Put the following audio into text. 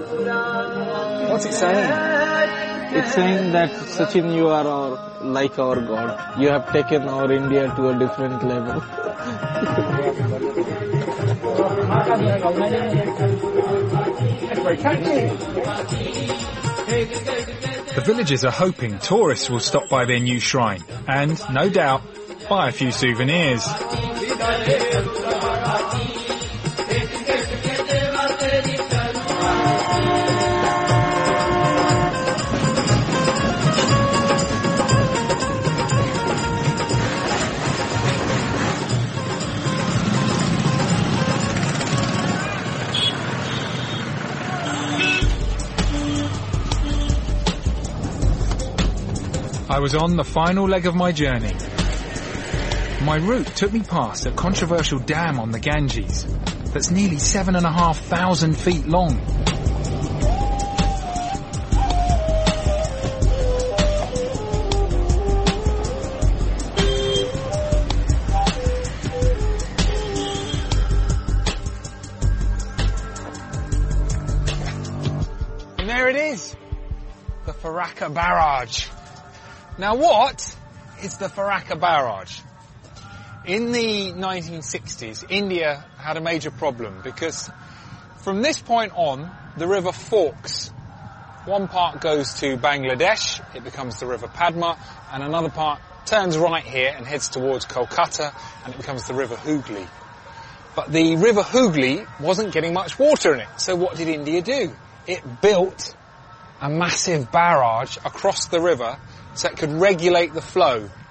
What's it saying? It's saying that, Sachin, you are like our God. You have taken our India to a different level. The villagers are hoping tourists will stop by their new shrine and, no doubt, buy a few souvenirs. I was on the final leg of my journey. My route took me past a controversial dam on the Ganges that's nearly 7,500 feet long. And there it is, the Farakka Barrage. Now what is the Farakka Barrage? In the 1960s, India had a major problem because from this point on, the river forks. One part goes to Bangladesh, it becomes the River Padma, and another part turns right here and heads towards Kolkata, and it becomes the River Hooghly. But the River Hooghly wasn't getting much water in it, so what did India do? It built a massive barrage across the river so it could regulate the flow.